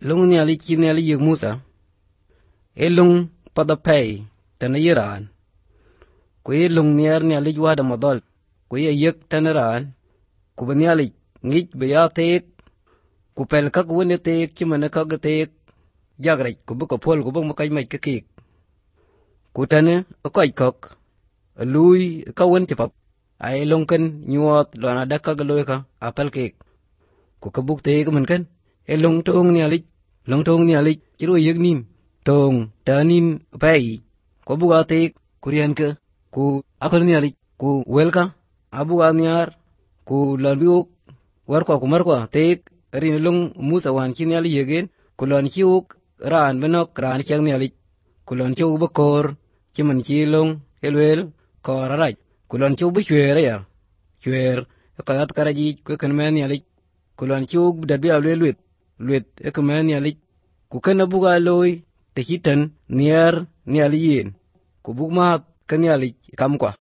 lung ni ali chi ni ali yek Musa e lung pada pay tan yiran ku e lung ni ni ali wada madal ku e yek tan ran ku ni ali ngij be ya tek ku pel ka ku ne tek chi man ka ga tek jagre ku bu ko pol ku bu ma kai mai ka ki ku tane ko kok lui ka won ti pap ai long kan nyuot lo na da ka ga loy ka apel ke ku ka buk te ka man kan e long tong ni ali chi ro yek nim tong ta nin pai ko bu ga te ku rian ka ku akon ni ali ku wel ka abu ga niar ku lan biuk war ko ku mar ko te rin long Musa wan chi ni ali yegen ku lon chiuk ran benok ran chang ni ali ku lon chiu bu kor chi man chi long elwel kor raj ku lon chiu bu chwer ya chwer ka gat karaji ku kan men ni ali ku lon chiu dat bi alwe luet e ka men ni ali ku kan abu ga loy te hitan niar ni ali yin ku bu ma kan ni ali kam kwa